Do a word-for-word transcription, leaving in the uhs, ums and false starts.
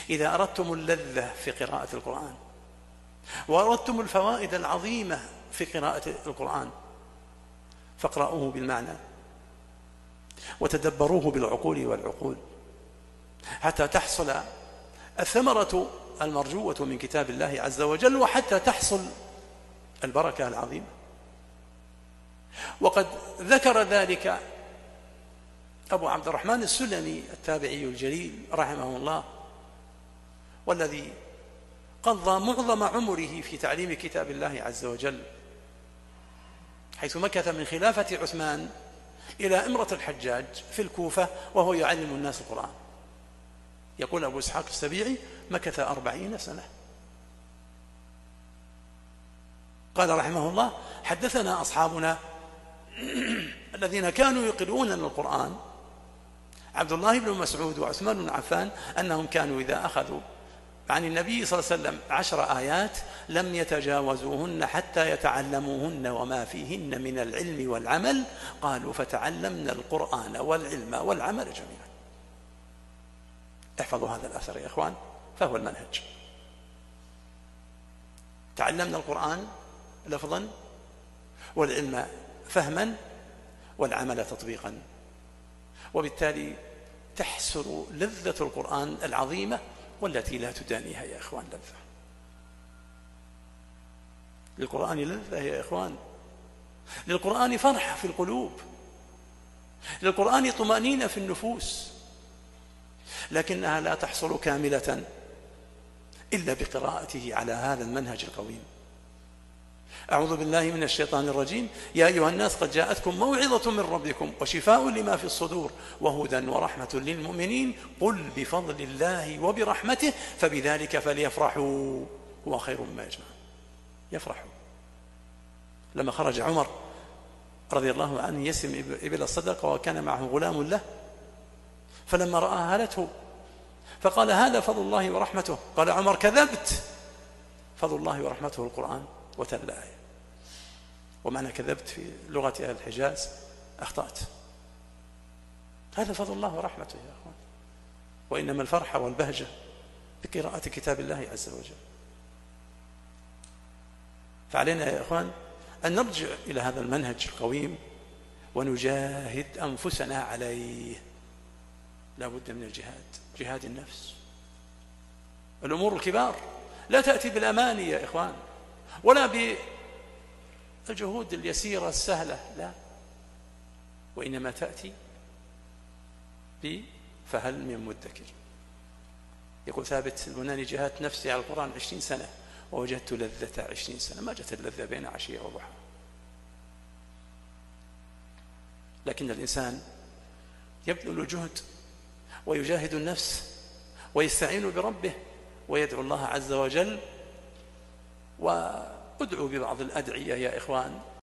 إذا أردتم اللذة في قراءة القرآن وأردتم الفوائد العظيمة في قراءة القرآن فاقرأوه بالمعنى وتدبروه بالعقول والعقول حتى تحصل الثمرة المرجوة من كتاب الله عز وجل، وحتى تحصل البركة العظيمة. وقد ذكر ذلك أبو عبد الرحمن السلمي التابعي الجليل رحمه الله، والذي قضى معظم عمره في تعليم كتاب الله عز وجل، حيث مكث من خلافة عثمان إلى إمرة الحجاج في الكوفة وهو يعلم الناس القرآن. يقول أبو إسحاق السبيعي: مكث أربعين سنة. قال رحمه الله: حدثنا أصحابنا الذين كانوا يقرؤون القرآن عبد الله بن مسعود وعثمان بن عفان أنهم كانوا إذا أخذوا عن النبي صلى الله عليه وسلم عشر آيات لم يتجاوزوهن حتى يتعلموهن وما فيهن من العلم والعمل. قالوا: فتعلمنا القرآن والعلم والعمل جميعا. احفظوا هذا الأثر يا إخوان، فهو المنهج. تعلمنا القرآن لفظا والعلم فهما والعمل تطبيقا، وبالتالي تحصل لذة القرآن العظيمة والتي لا تدانيها يا إخوان. لذة للقرآن، لذة يا إخوان، للقرآن فرحة في القلوب، للقرآن طمأنينة في النفوس، لكنها لا تحصل كاملة إلا بقراءته على هذا المنهج القويم. أعوذ بالله من الشيطان الرجيم. يا أيها الناس قد جاءتكم موعظة من ربكم وشفاء لما في الصدور وهدى ورحمة للمؤمنين قل بفضل الله وبرحمته فبذلك فليفرحوا هو خير مما يجمعون. يفرحوا. لما خرج عمر رضي الله عنه يسم إبل الصدقة وكان معه غلام له، فلما رأى هالته فقال: هذا فضل الله ورحمته. قال عمر: كذبت، فضل الله ورحمته القرآن. وتلا آية. ومعنى كذبت في لغة أهل الحجاز أخطأت. هذا فضل الله ورحمته يا أخوان. وإنما الفرحة والبهجة بقراءة كتاب الله عز وجل. فعلينا يا أخوان أن نرجع إلى هذا المنهج القويم ونجاهد أنفسنا عليه. لا بد من الجهاد، جهاد النفس. الأمور الكبار لا تأتي بالأماني يا إخوان، ولا بالجهود اليسيرة السهلة، لا، وإنما تأتي بفهل من مدكر. يقول ثابت البناني: جهدت نفسي على القرآن عشرين سنة ووجدت لذة عشرين سنة. ما جت اللذة بين عشية وضحى. لكن الإنسان يبذل الجهد ويجاهد النفس ويستعين بربه ويدعو الله عز وجل. وادعوا ببعض الأدعية يا إخوان